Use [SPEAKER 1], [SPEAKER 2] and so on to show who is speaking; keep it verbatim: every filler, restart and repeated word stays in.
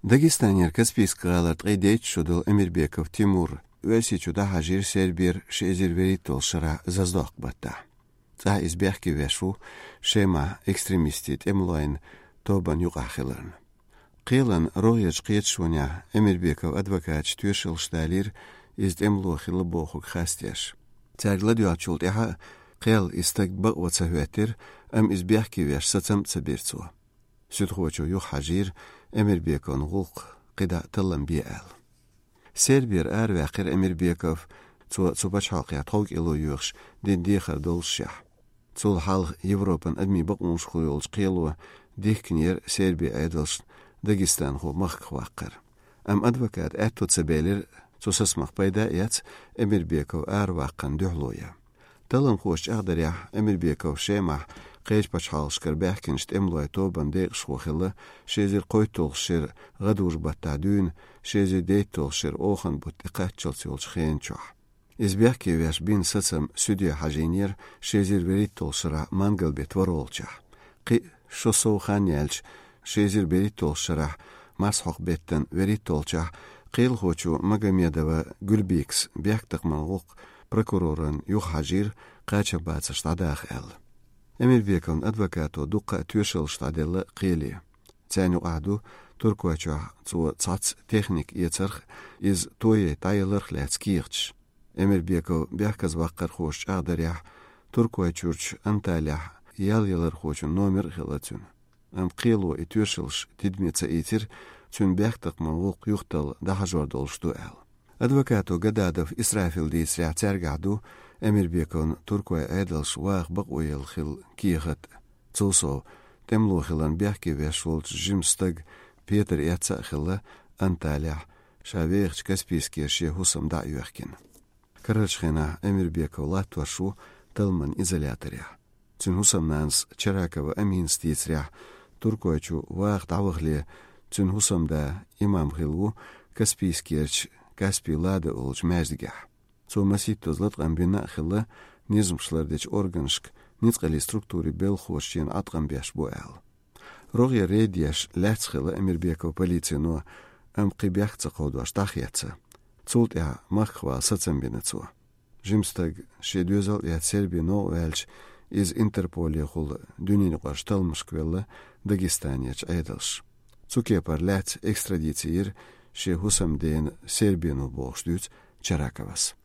[SPEAKER 1] Дагестанер Каспийский галат гайдейт шудыл Эмирбеков Тимур. Веси чуда хажир сербир шезервери толшара заздох бата. Та избехки вешу шема экстремистит эмлайн тобан югахилан. Қилан рояч қиетшуня Эмирбеков адвокат штюшил шталир из эмлохил бохук хастяш. Тягла дюачулт яха қил истаг бағваца хуатир ам избехки веш сацам цабирцу. Südhoçu yuh hajir Emirbekov gulq qida tıllan bi'al. Serbir er vaqir Emirbekov zu zu bachaqya tog ilu yuhsh din dixar dolshah. Zul hal Evropan admi baqunsh khuyulsh qilu diknir Serbi aydalsh Dagestan ho maqwaqir. Am advokat atut sabelir zu sasmaq payda yat Emirbekov er waqan duhloya. Talan khosh aqdarya Emirbekov shemah قيش بشحال شكر بحكنشت املوي توبان ديق شوخيلا شيزي قويتول شير غدور بتعدون شيزي ديتول شير اوخن بوت اقاتشل سيول شخين چوح إز بيحكي ويش بين ساتسم سوديو حاجينير شيزي بريتول شرا مانجل بيت ورولچح قي شو سو خانيالش شيزي بريتول شرا مسحق بيتن وريتولچح قيل خوچو مغميدوا گلبيكس بيحكتق منغوق prokurorun yuh حاجير قاچا باتسش داخل Эмирбеков адвокату дуққа тюшел штаделла қили. Цяню аду туркуача цу цац техник ецарх из тое тайларх ляцкирч. Эмирбеков бяхказ ваққар хош ағдарях туркуачурч анталях ял ялар хоч номер хилацун. Ам қилу и тюшелш тидмеца итир цун бяхтақ манғуқ юхтал дахажордолшту ал. Адвокату Гададов Исрафил дейсря цяргаду Эмирбеков туркуай айдалш вақ бақ ойыл хил киехат. Цулсо темлухилан бяхки вешволч жимстаг Петр яца хила Анталях шавех Каспийский ше хусам да юхкин. Карачхина Эмирбеков латвашу талман изоляторя. Цун хусам нанс Чаракова амин стицря туркуачу вақ давахле цун хусам да имам хилу Каспийский Каспий лада олч мәздигах. Цо маситто златган бина хилла низмшлардеч органшк ницқали структури бел хошчен атган бяш боал. Рогя редияш лацхила Эмирбеков полицияно ам қибях цақодваш тахяца. Цулт я махва сацамбинацу. Жимстаг шедюзал я Сербино вэлч из Интерполия хул дюнини qaшталмышквелла Дагестанияч айдалш. Цукепар лац экстрадициир ше хусамден Сербину бошдюц Чараковас.